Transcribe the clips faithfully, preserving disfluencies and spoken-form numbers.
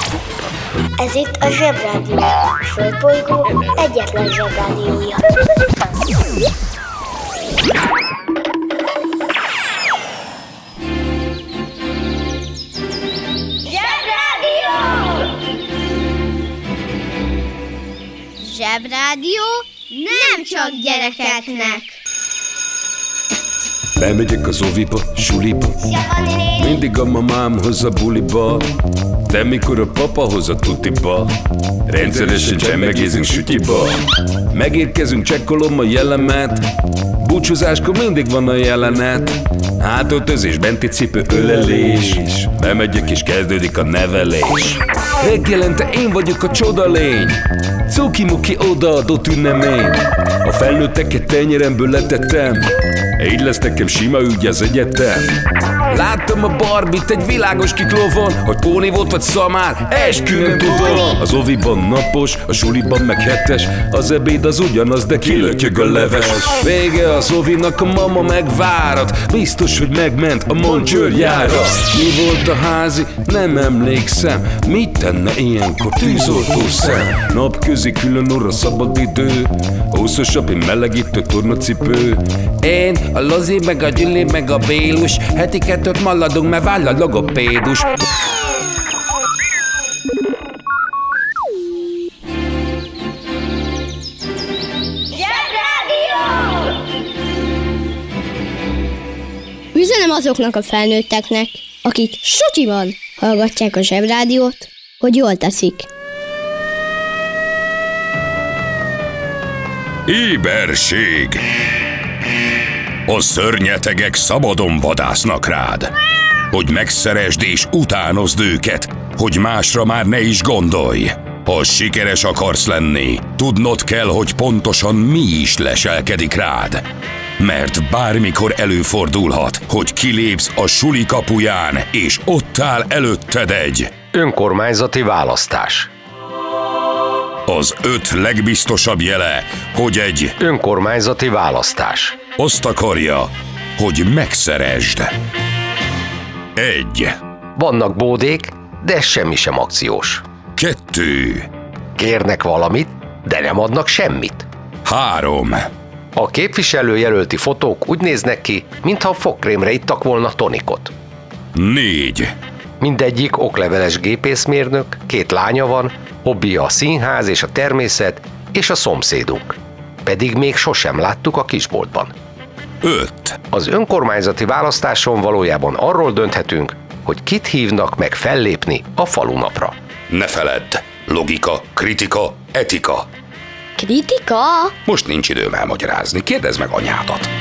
Ez itt a Zsebrádió, a Földbolygó egyetlen Zsebrádiója. Zsebrádió! Zsebrádió nem csak gyerekeknek. Bemegyek az oviba, suliba, mindig a mamám hoz a buliba, de mikor a papa hoz a tutiba, rendszeresen csemmegézünk sütyiba. Megérkezünk, csekkolom a jellemet, búcsúzáskor mindig van a jelenet. Hátöltözés, benti cipő, ölelés, bemegyek és kezdődik a nevelés. Reggelente én vagyok a csodalény, cuki-muki odaadott ünnemény. A felnőtteket tenyeremből letettem, így lesz nekem sima ügy az egyetem. Láttam a Barbit egy világos kiklófon, hogy Póni volt vagy szamár, eskü nem tudom. Az oviban napos, a suliban meg hetes, az ebéd az ugyanaz, de kilötyög a leves. Vége az ovinak, a mama megvárat, biztos, hogy megment a Moncsőrjára. Mi volt a házi? Nem emlékszem, mit tenne ilyenkor tűzoltó szem? Napközi külön orra szabad idő, húszosabb, én melegítő tornacipő. Én, a Lozi, meg a Gyüli, meg a Bélus, heti kettőt maladunk, mert váll a logopédus. Üzenem azoknak a felnőtteknek, akik sutyiban hallgatják a Zsebrádiót, hogy jól teszik. Éberség! A szörnyetegek szabadon vadásznak rád, hogy megszeresd és utánozd őket, hogy másra már ne is gondolj. Ha sikeres akarsz lenni, tudnod kell, hogy pontosan mi is leselkedik rád. Mert bármikor előfordulhat, hogy kilépsz a suli kapuján, és ott áll előtted egy önkormányzati választás. Az öt legbiztosabb jele, hogy egy önkormányzati választás azt akarja, hogy megszeresd. Egy. Vannak bódék, de semmi sem akciós. Kettő. Kérnek valamit, de nem adnak semmit. Három. A képviselőjelölti fotók úgy néznek ki, mintha fogkrémre ittak volna tonikot. Négy. Mindegyik okleveles gépészmérnök, két lánya van, hobbija a színház és a természet, és a szomszédunk. Pedig még sosem láttuk a kisboltban. Öt. Az önkormányzati választáson valójában arról dönthetünk, hogy kit hívnak meg fellépni a falunapra. Ne feledd! Logika, kritika, etika. Kritika? Most nincs időm elmagyarázni, kérdezd meg anyádat.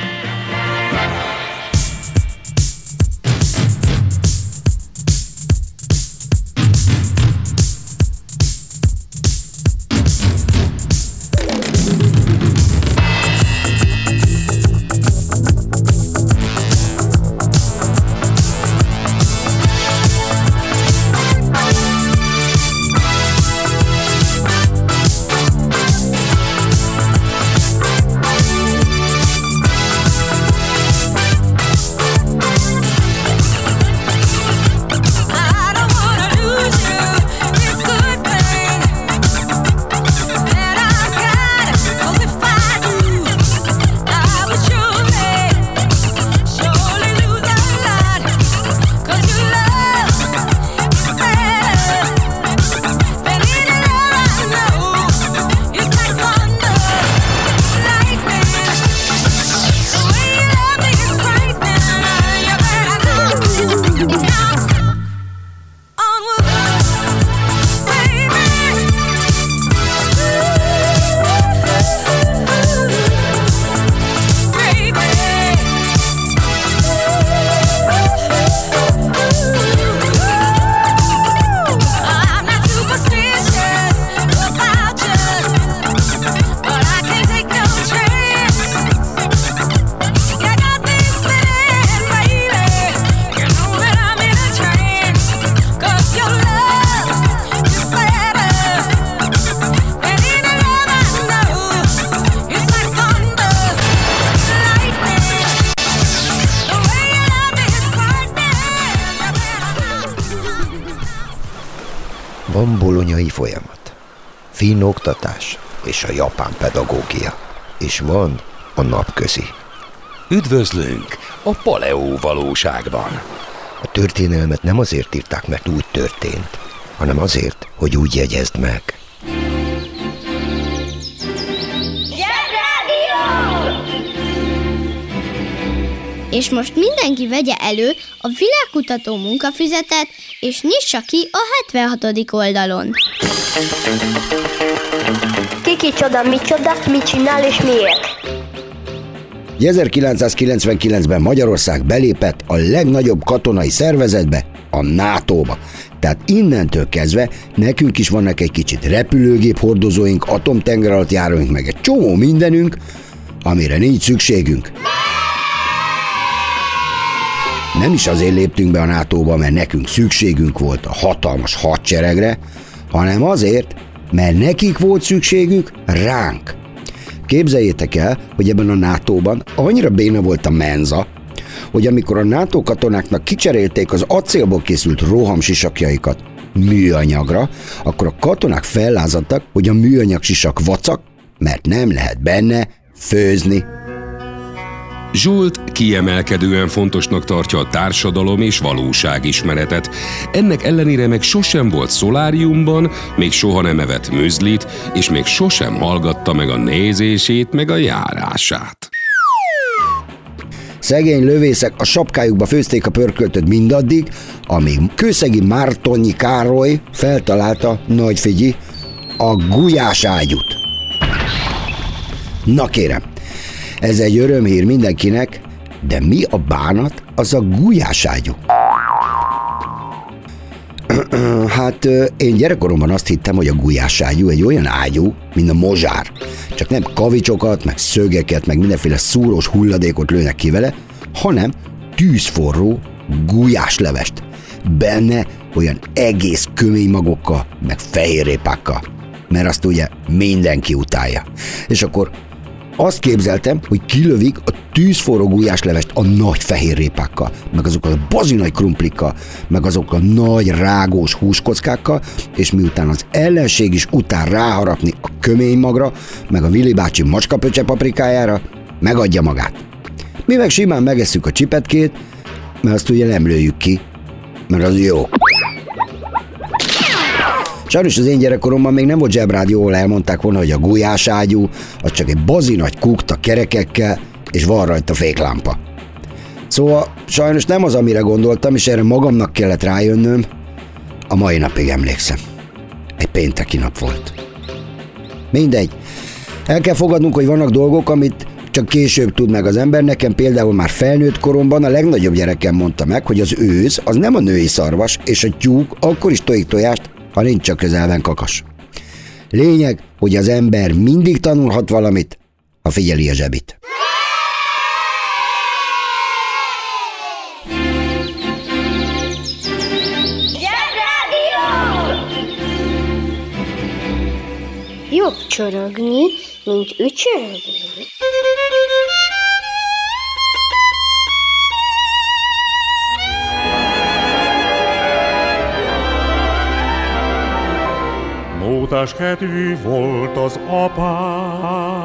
Van bolonyai folyamat, finn oktatás és a japán pedagógia, és van a napközi. Üdvözlünk a paleó valóságban. A történelmet nem azért írták, mert úgy történt, hanem azért, hogy úgy jegyezd meg. És most mindenki vegye elő a világkutató munkafüzetet, és nyissa ki a hetvenhatodik oldalon. Ki kicsoda, micsoda, mit csinál és miért? ezerkilencszázkilencvenkilencben Magyarország belépett a legnagyobb katonai szervezetbe, a nátóba. Tehát innentől kezdve nekünk is vannak egy kicsit repülőgép hordozóink, atomtengeralattjáróink, meg egy csomó mindenünk, amire nincs szükségünk. Nem is azért léptünk be a nátóba, mert nekünk szükségünk volt a hatalmas hadseregre, hanem azért, mert nekik volt szükségük ránk. Képzeljétek el, hogy ebben a nátóban annyira béna volt a menza, hogy amikor a NATO katonáknak kicserélték az acélból készült rohamsisakjaikat műanyagra, akkor a katonák fellázadtak, hogy a műanyag sisak vacak, mert nem lehet benne főzni. Zsolt kiemelkedően fontosnak tartja a társadalom és valóságismeretet. Ennek ellenére meg sosem volt szoláriumban, még soha nem evett műzlit, és még sosem hallgatta meg a nézését, meg a járását. Szegény lövészek a sapkájukba főzték a pörköltöt mindaddig, amíg kőszegi Mártonyi Károly feltalálta, nagy figyi, a gulyáságyút. Na kérem, ez egy örömhír mindenkinek, de mi a bánat az a gulyáságyú? Hát én gyerekkoromban azt hittem, hogy a gulyáságyú egy olyan ágyú, mint a mozsár. Csak nem kavicsokat, meg szögeket, meg mindenféle szúrós hulladékot lőnek ki vele, hanem tűzforró gulyáslevest. Benne olyan egész kömény magokkal, meg fehérrépákkal. Mert azt ugye mindenki utálja. És akkor azt képzeltem, hogy kilövik a tűzforró gulyáslevest a nagy fehérrépákkal, meg azokkal a bazinagy krumplikkal, meg azokkal a nagy rágós húskockákkal, és miután az ellenség is után ráharapni a kömény magra, meg a Vili bácsi macskapöcse paprikájára, megadja magát. Mi meg simán megesszük a csipetkét, mert azt ugye nem lőjük ki, mert az jó. Sajnos az én gyerekkoromban még nem volt zsebrádió, ahol elmondták volna, hogy a gulyáságyú az csak egy bazinagy kukta kerekekkel, és van rajta féklámpa. Szóval sajnos nem az, amire gondoltam, és erre magamnak kellett rájönnöm. A mai napig emlékszem. Egy pénteki nap volt. Mindegy. El kell fogadnunk, hogy vannak dolgok, amit csak később tud meg az ember. Nekem például már felnőtt koromban a legnagyobb gyerekem mondta meg, hogy az őz az nem a női szarvas, és a tyúk akkor is tojik tojást, ha nincs csak közelben kakas. Lényeg, hogy az ember mindig tanulhat valamit, ha figyeli a zsebit. Jobb csorogni, mint ücsörögni. Mótás kedvű volt az apám.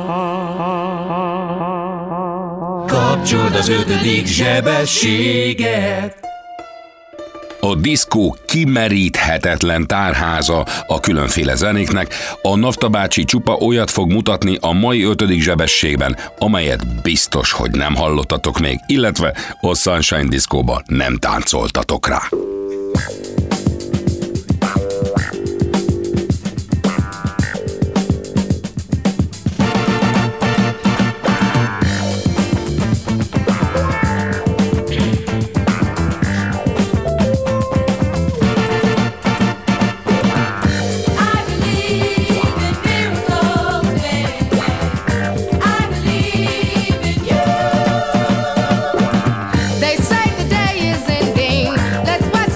Kapcsold az ötödik zsebességet. A diszkó kimeríthetetlen tárháza a különféle zenéknek, a Nafta bácsi csupa olyat fog mutatni a mai ötödik zsebességben, amelyet biztos, hogy nem hallottatok még, illetve a Sunshine Diszkóba nem táncoltatok rá. They say the day is ending. Let's watch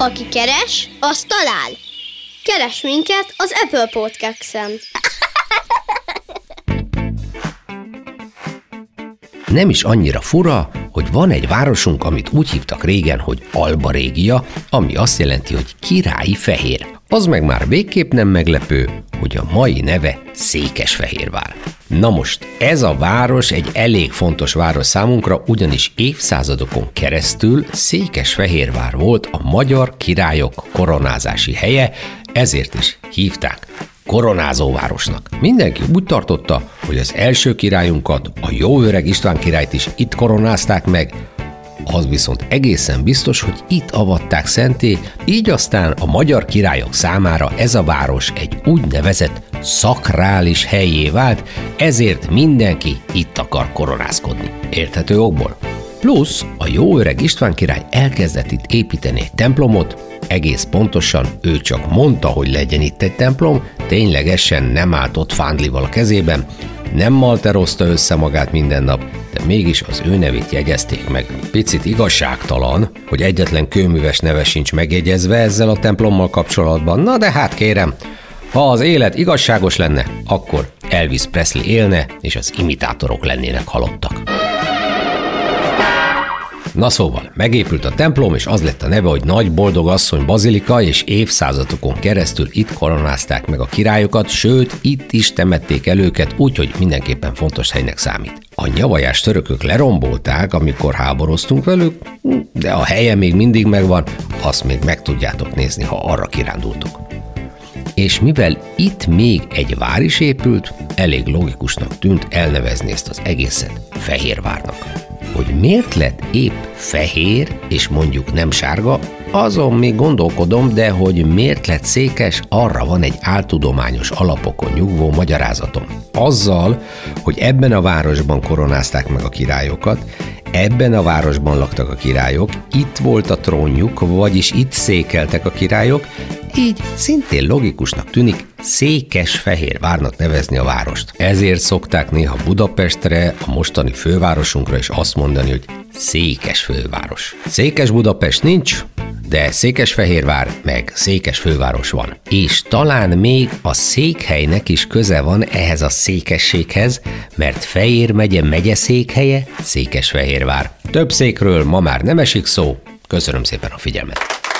Aki keres, az talál. Keres minket az Apple Podcast-en. Nem is annyira fura, hogy van egy városunk, amit úgy hívtak régen, hogy Alba Régia, ami azt jelenti, hogy királyi fehér. Az meg már végképp nem meglepő, hogy a mai neve Székesfehérvár. Na most, ez a város egy elég fontos város számunkra, ugyanis évszázadokon keresztül Székesfehérvár volt a magyar királyok koronázási helye, ezért is hívták koronázóvárosnak. Mindenki úgy tartotta, hogy az első királyunkat, a jó öreg István királyt is itt koronázták meg, az viszont egészen biztos, hogy itt avatták szenté, így aztán a magyar királyok számára ez a város egy úgynevezett szakrális hellyé vált, ezért mindenki itt akar koronázkodni. Érthető okból. Plusz a jó öreg István király elkezdett itt építeni egy templomot, egész pontosan ő csak mondta, hogy legyen itt egy templom, ténylegesen nem állt ott fándlival a kezében, nem malterozta össze magát minden nap, de mégis az ő nevét jegyezték meg. Picit igazságtalan, hogy egyetlen kőműves neve sincs megjegyezve ezzel a templommal kapcsolatban, na de hát kérem, ha az élet igazságos lenne, akkor Elvis Presley élne, és az imitátorok lennének halottak. Na szóval, megépült a templom, és az lett a neve, hogy Nagy Boldog Asszony Bazilika, és évszázadokon keresztül itt koronázták meg a királyokat, sőt, itt is temették el őket, úgyhogy mindenképpen fontos helynek számít. A nyavajás törökök lerombolták, amikor háboroztunk velük, de a helye még mindig megvan, azt még meg tudjátok nézni, ha arra kirándultok. És mivel itt még egy vár is épült, elég logikusnak tűnt elnevezni ezt az egészet Fehérvárnak. Hogy miért lett épp fehér, és mondjuk nem sárga, azon még gondolkodom, de hogy miért lett székes, arra van egy áltudományos alapokon nyugvó magyarázatom. Azzal, hogy ebben a városban koronázták meg a királyokat, ebben a városban laktak a királyok, itt volt a trónjuk, vagyis itt székeltek a királyok, így szintén logikusnak tűnik Székesfehérvárnak nevezni a várost. Ezért szokták néha Budapestre, a mostani fővárosunkra is azt mondani, hogy Székesfőváros. Székes Budapest nincs, de Székesfehérvár meg Székesfőváros van. És talán még a székhelynek is köze van ehhez a székességhez, mert Fejér megye megyeszékhelye Székesfehérvár. Több székről ma már nem esik szó. Köszönöm szépen a figyelmet!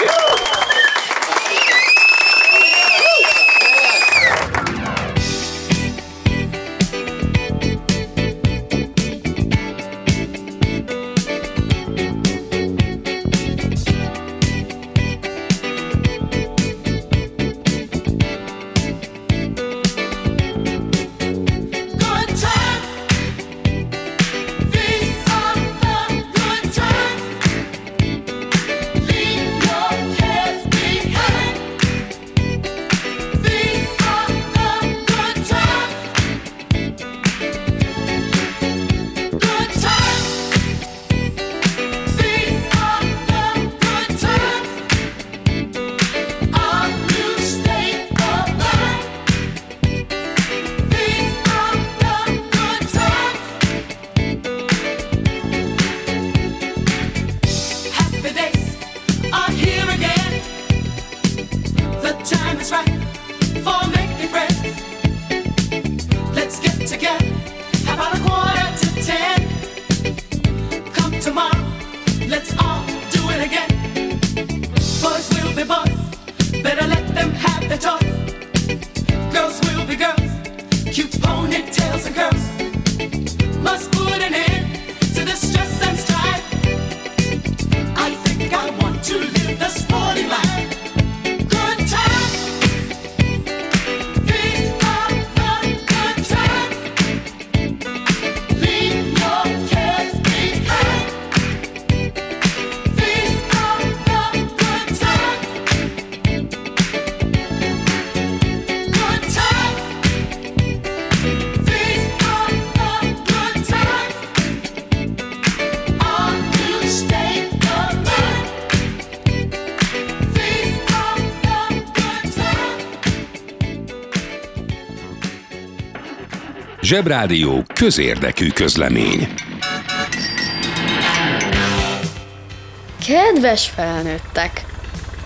Zsebrádió közérdekű közlemény. Kedves felnőttek!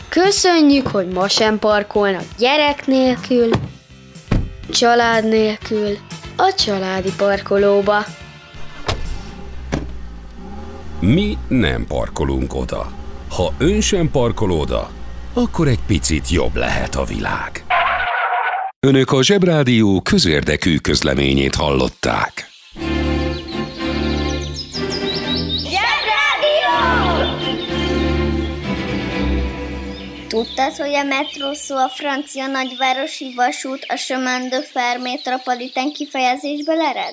Köszönjük, hogy ma sem parkolnak gyerek nélkül, család nélkül, a családi parkolóba. Mi nem parkolunk oda. Ha ön sem parkol oda, akkor egy picit jobb lehet a világ. Önök a Zsebrádió közérdekű közleményét hallották. Tudtad, hogy a metró szó a francia nagyvárosi vasút a chemin de fer métropolitain kifejezésből ered?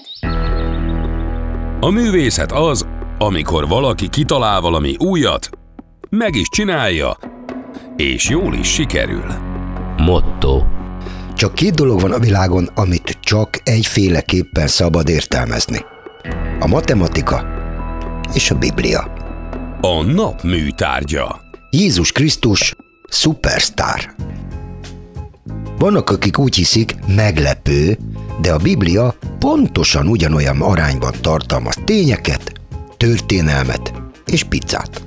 A művészet az, amikor valaki kitalál valami újat, meg is csinálja, és jól is sikerül. Motto. Csak két dolog van a világon, amit csak egyféleképpen szabad értelmezni. A matematika és a Biblia. A nap műtárgya. Jézus Krisztus szupersztár. Vannak, akik úgy hiszik, meglepő, de a Biblia pontosan ugyanolyan arányban tartalmaz tényeket, történelmet és pizzát.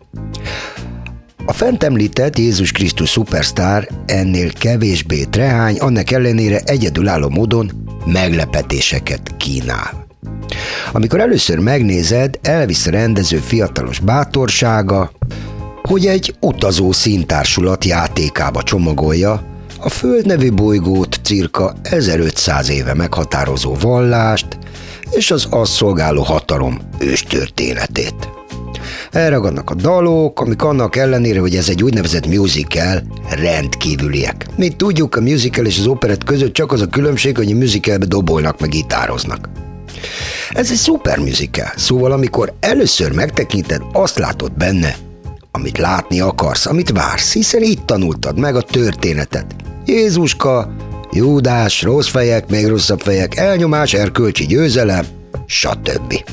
A fent említett Jézus Krisztus szupersztár ennél kevésbé trehány, annak ellenére egyedülálló módon meglepetéseket kínál. Amikor először megnézed, elvisz a rendező fiatalos bátorsága, hogy egy utazó színtársulat játékába csomagolja a Föld nevű bolygót cirka ezerötszáz éve meghatározó vallást és az azt szolgáló hatalom őstörténetét. Elragadnak a dalok, amik annak ellenére, hogy ez egy úgynevezett musical, rendkívüliek. Mint tudjuk, a musical és az operett között csak az a különbség, hogy a musicalbe dobolnak meg gitároznak. Ez egy szuper musical, szóval amikor először megtekinted, azt látod benne, amit látni akarsz, amit vársz, hiszen itt tanultad meg a történetet. Jézuska, Júdás, rossz fejek, még rosszabb fejek, elnyomás, erkölcsi győzelem, stb.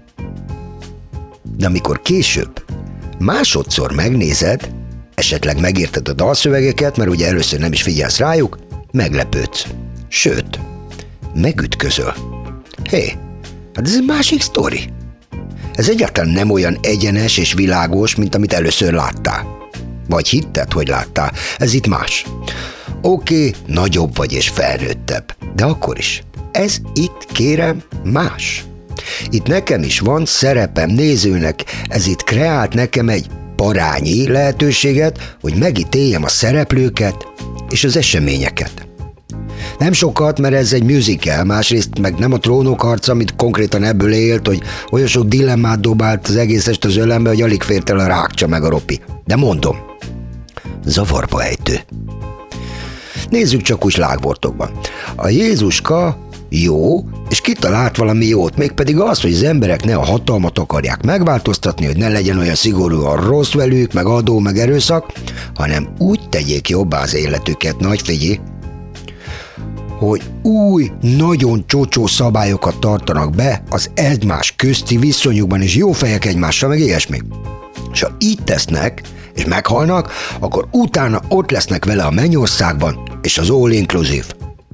De amikor később másodszor megnézed, esetleg megérted a dalszövegeket, mert ugye először nem is figyelsz rájuk, meglepődsz. Sőt, megütközöl. Hé, hát ez egy másik sztori. Ez egyáltalán nem olyan egyenes és világos, mint amit először láttál. Vagy hitted, hogy láttál. Ez itt más. Oké, okay, nagyobb vagy és felnőttebb, de akkor is. Ez itt, kérem, más. Itt nekem is van szerepem nézőnek, ez itt kreált nekem egy parányi lehetőséget, hogy megítéljem a szereplőket és az eseményeket. Nem sokat, mert ez egy musical, másrészt meg nem a Trónok harca, amit konkrétan ebből élt, hogy olyan sok dilemmát dobált az egész est az ölembe, hogy alig fért el a rákcsa meg a ropi. De mondom, zavarba ejtő. Nézzük csak úgy slágvortokban. A Jézuska jó, és kitalált valami jót, mégpedig az, hogy az emberek ne a hatalmat akarják megváltoztatni, hogy ne legyen olyan szigorúan rossz velük, meg adó, meg erőszak, hanem úgy tegyék jobbá az életüket, nagy figyelj, hogy új, nagyon csocsó szabályokat tartanak be az egymás közti viszonyukban, és jó fejek egymással, meg ilyesmi. És ha így tesznek, és meghalnak, akkor utána ott lesznek vele a mennyországban, és az all inclusive.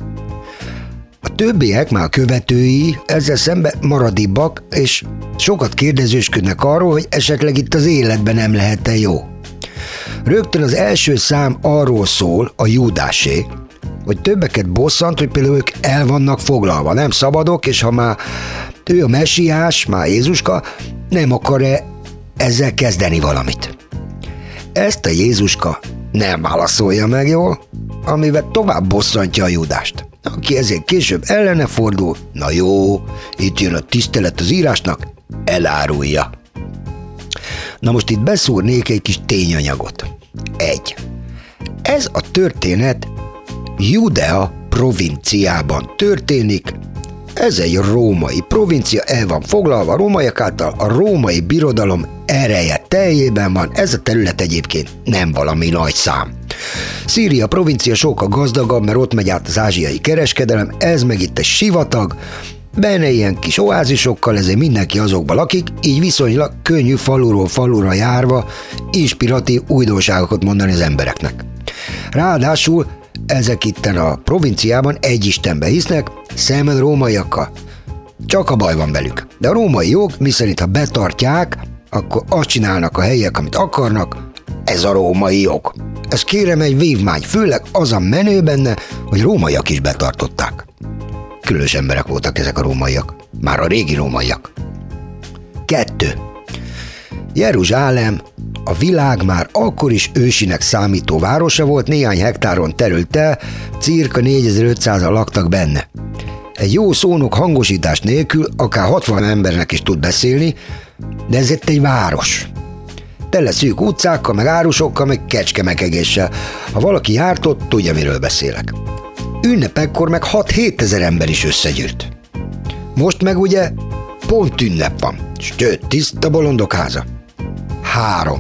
A többiek, már a követői, ezzel szemben maradibbak, és sokat kérdezősködnek arról, hogy esetleg itt az életben nem lehet-e jó. Rögtön az első szám arról szól, a Júdásé, hogy többeket bosszant, hogy például ők el vannak foglalva, nem szabadok, és ha már ő a messiás, már Jézuska, nem akar-e ezzel kezdeni valamit. Ezt a Jézuska nem válaszolja meg jól, amivel tovább bosszantja a Júdást, aki ezért később ellene fordul, na jó, itt jön a tisztelet az írásnak, elárulja. Na most itt beszúrnék egy kis tényanyagot. Egy. Ez a történet Judea provinciában történik, ez egy római provincia, el van foglalva a rómaiak által, a római birodalom ereje teljében van, ez a terület egyébként nem valami nagy szám. Szíria provincia sokkal gazdagabb, mert ott megy át az ázsiai kereskedelem, ez meg itt egy sivatag, benne ilyen kis oázisokkal, ezért mindenki azokban lakik, így viszonylag könnyű faluról falura járva inspiratív újdonságokat mondani az embereknek. Ráadásul ezek itten a provinciában egy istenbe hisznek, szemben rómaiakkal. Csak a baj van velük. De a római jog, miszerint ha betartják, akkor azt csinálnak a helyiek, amit akarnak, ez a római jog. Ez kérem egy vívmány, főleg az a menő benne, hogy rómaiak is betartották. Különös emberek voltak ezek a rómaiak, már a régi rómaiak. Kettő. Jeruzsálem a világ már akkor is ősinek számító városa volt, néhány hektáron terült el, cirka négyezer-ötszázan laktak benne. Egy jó szónok hangosítás nélkül akár hatvan embernek is tud beszélni, de ez itt egy város. Tele szűk utcákkal, meg árusokkal, meg kecskemekegéssel. Ha valaki járt ott, tudja, miről beszélek. Ünnepekkor meg hat-hét ezer ember is összegyűlt. Most meg ugye pont ünnep van, sőt, tiszta bolondok háza. Három.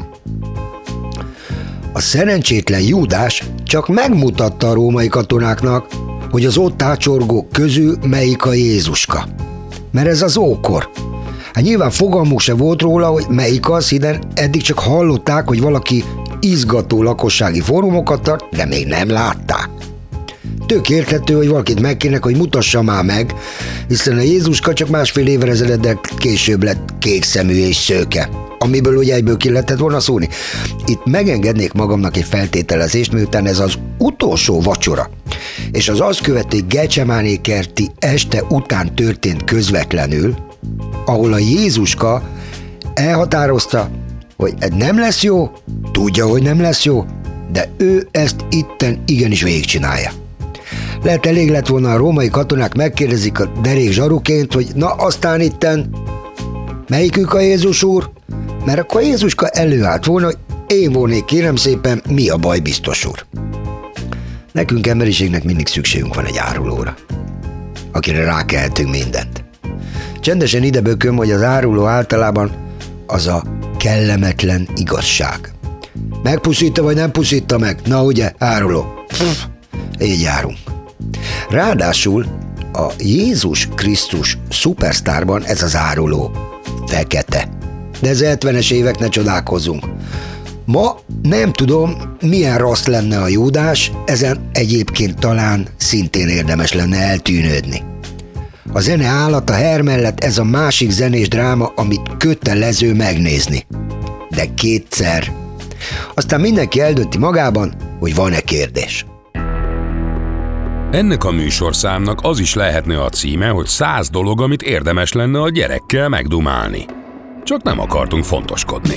A szerencsétlen Júdás csak megmutatta a római katonáknak, hogy az ott ácsorgók közül melyik a Jézuska. Mert ez az ókor. Hát nyilván fogalmuk se volt róla, hogy melyik az, hiszen eddig csak hallották, hogy valaki izgató lakossági fórumokat tart, de még nem látták. Tök érthető, hogy valakit megkérnek, hogy mutassa már meg, hiszen a Jézuska csak másfél évvel ezelőtt később lett kékszemű és szőke, amiből ugye egyből ki lehetett volna szólni. Itt megengednék magamnak egy feltételezést, miután ez az utolsó vacsora, és az azt követő Gecsemáné kerti este után történt közvetlenül, ahol a Jézuska elhatározta, hogy ez nem lesz jó, tudja, hogy nem lesz jó, de ő ezt itten igenis végigcsinálja. Lehet elég lett volna, a római katonák megkérdezik a derék zsaruként, hogy na aztán itten melyikük a Jézus úr? Mert akkor a Jézuska előállt volna, hogy én volnék, kérem szépen, mi a baj, biztos úr. Nekünk emberiségnek mindig szükségünk van egy árulóra, akire rákelhetünk mindent. Csendesen ide bököm, hogy az áruló általában az a kellemetlen igazság. Megpuszítta vagy nem puszítta meg? Na ugye, áruló. Pff, így járunk. Ráadásul a Jézus Krisztus szupersztárban ez az áruló fekete. De ez hetvenes évek, ne csodálkozzunk. Ma nem tudom, milyen rossz lenne a Júdás, ezen egyébként talán szintén érdemes lenne eltűnődni. A zene állat a her mellett ez a másik zenés dráma, amit kötelező megnézni. De kétszer. Aztán mindenki eldönti magában, hogy van-e kérdés. Ennek a műsorszámnak az is lehetne a címe, hogy száz dolog, amit érdemes lenne a gyerekkel megdumálni. Csak nem akartunk fontoskodni.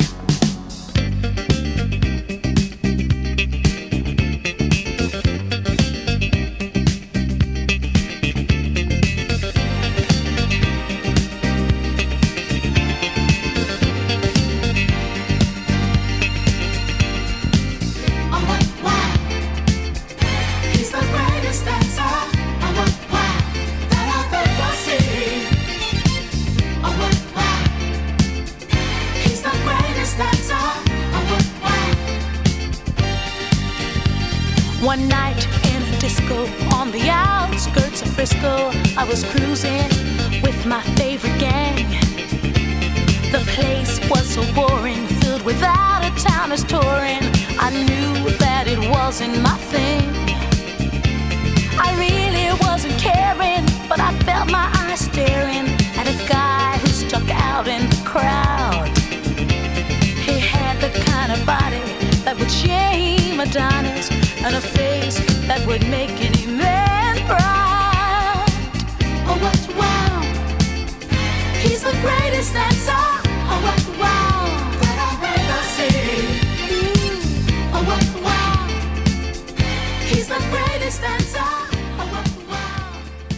One night in a disco on the outskirts of Frisco, I was cruising with my favorite gang. The place was so boring, filled with out-of-towners touring. I knew that it wasn't my thing. I really wasn't caring, but I felt my eyes staring at a guy who stuck out in the crowd. He had the kind of body that would shame Adonis, and a face that would make any man proud. Oh, what wow! He's the greatest dancer. Oh, what wow! That I've ever seen. Mm. Oh, what wow! He's the greatest dancer. Oh, what wow!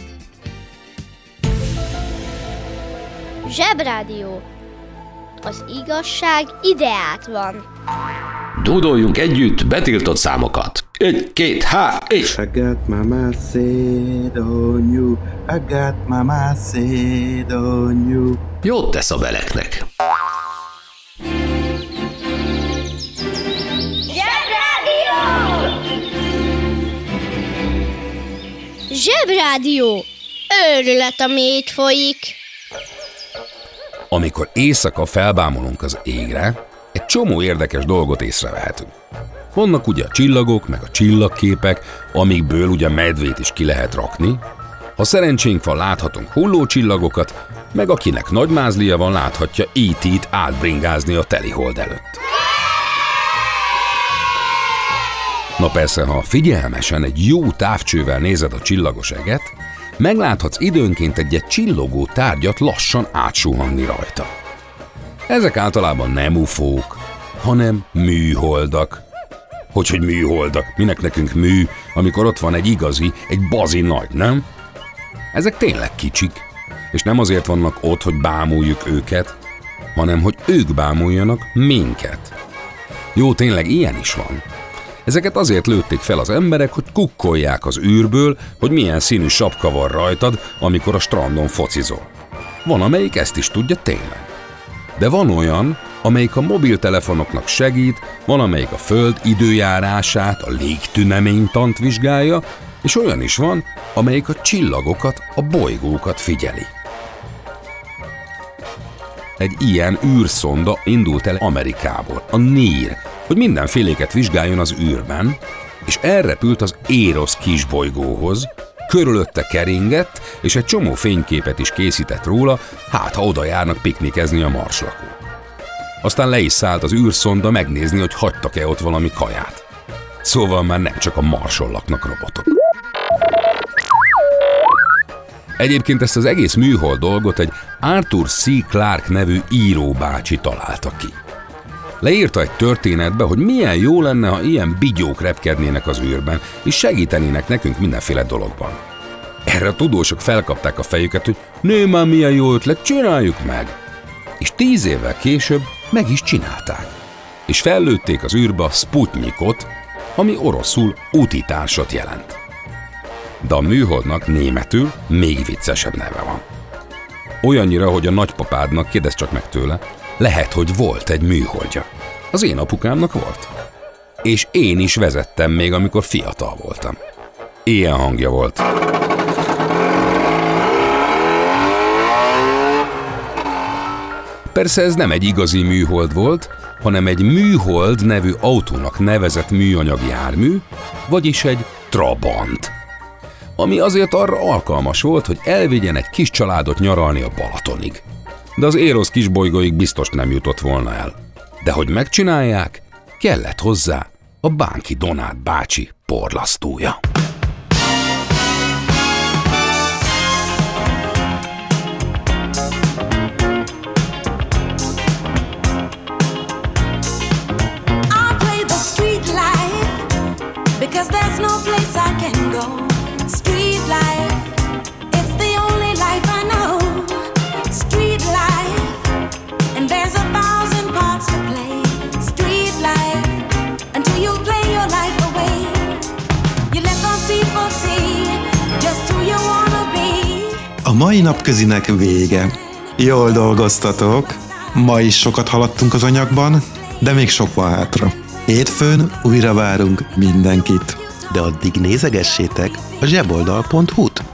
Zsebrádió. Az igazság ideát van. Dúdoljunk együtt betiltott számokat. Egy, két, há, és... I got my mind on you. I got my mind on you. Jót tesz a beleknek. Zsebrádió! Zsebrádió! Őrület, ami itt folyik. Amikor éjszaka felbámulunk az égre, egy csomó érdekes dolgot észrevehetünk. Vannak ugye a csillagok, meg a csillagképek, amikből ugye medvét is ki lehet rakni. Ha szerencsénk van, láthatunk hullócsillagokat, meg akinek nagy mázlia van, láthatja é té-t átbringázni a telihold előtt. Na persze, ha figyelmesen egy jó távcsővel nézed a csillagos eget, megláthatsz időnként egy-egy csillogó tárgyat lassan átsuhanni rajta. Ezek általában nem ufók, hanem műholdak. Hogyhogy műholdak? Minek nekünk mű, amikor ott van egy igazi, egy bazi nagy, nem? Ezek tényleg kicsik, és nem azért vannak ott, hogy bámuljuk őket, hanem hogy ők bámuljanak minket. Jó, tényleg ilyen is van. Ezeket azért lőtték fel az emberek, hogy kukkolják az űrből, hogy milyen színű sapka van rajtad, amikor a strandon focizol. Van, amelyik ezt is tudja tényleg. De van olyan, amelyik a mobiltelefonoknak segít, van, amelyik a Föld időjárását, a légtüneménytant vizsgálja, és olyan is van, amelyik a csillagokat, a bolygókat figyeli. Egy ilyen űrszonda indult el Amerikából, a NIR, hogy mindenféléket vizsgáljon az űrben, és elrepült az Eros kisbolygóhoz, körülötte keringett, és egy csomó fényképet is készített róla, hát ha oda járnak piknikezni a marslakók. Aztán le is szállt az űrszonda megnézni, hogy hagytak-e ott valami kaját. Szóval már nem csak a Marson laknak robotok. Egyébként ezt az egész műhold dolgot egy Arthur C. Clarke nevű íróbácsi találta ki. Leírta egy történetbe, hogy milyen jó lenne, ha ilyen bigyók repkednének az űrben, és segítenének nekünk mindenféle dologban. Erre a tudósok felkapták a fejüket, hogy nő már milyen jó ötlet, csináljuk meg! És tíz évvel később meg is csinálták. És fellőtték az űrbe a Sputnikot, ami oroszul útitársat jelent. De a műholdnak németül még viccesebb neve van. Olyannyira, hogy a nagypapádnak, kérdezz csak meg tőle, lehet, hogy volt egy műholdja. Az én apukámnak volt. És én is vezettem még, amikor fiatal voltam. Ilyen hangja volt. Persze ez nem egy igazi műhold volt, hanem egy műhold nevű autónak nevezett műanyag jármű, vagyis egy Trabant. Ami azért arra alkalmas volt, hogy elvigyen egy kis családot nyaralni a Balatonig. De az Eros kisbolygóig biztos nem jutott volna el. De hogy megcsinálják, kellett hozzá a Bánki Donát bácsi porlasztója. Because there's no place I can go. Street life, it's the only life I know. Street life, and there's a thousand parts to play. Street life, until you play your life away. You let those people see just who you wanna be. A mai napközinek vége. Jól dolgoztatok. Ma is sokat haladtunk az anyagban, de még sok van hátra. Hétfőn újra várunk mindenkit. De addig nézegessétek a zseboldal pont hu-t.